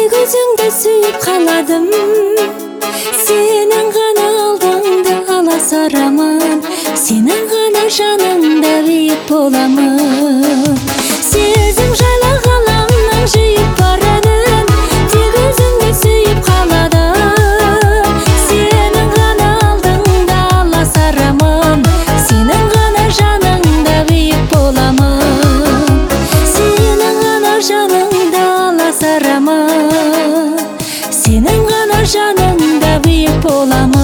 тек өзіңді сүйіп қаладым. Сенің ғана алдыңда аласарамын, сенің ғана жаныңда биік боламын. Сезім жайлы ғаламның жиып барадың, тек өзіңді сүйіп қаладым. Сенің ғана алдыңда аласарамын, сенің ғана жаныңда биік боламын. Сенің ғана жаныңда аласарамын, сенің ғана жаныңда биік боламын.